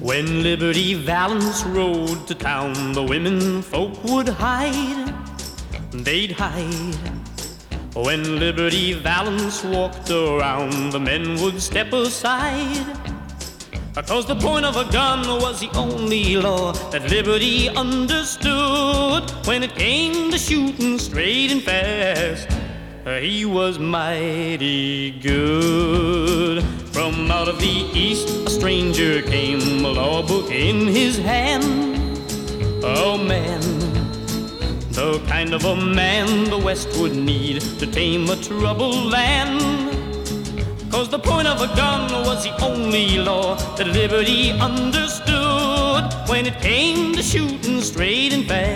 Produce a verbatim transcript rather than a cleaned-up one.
When Liberty Valance rode to town, the women folk would hide, they'd hide. When Liberty Valance walked around, the men would step aside, because the point of a gun was the only law that Liberty understood. When it came to shooting straight and fast, he was mighty good. From out of the east a stranger came, a law book in his hand. Oh man, the kind of a man the West would need to tame a troubled land. 'Cause the point of a gun was the only law that Liberty understood when it came to shooting straight and fast.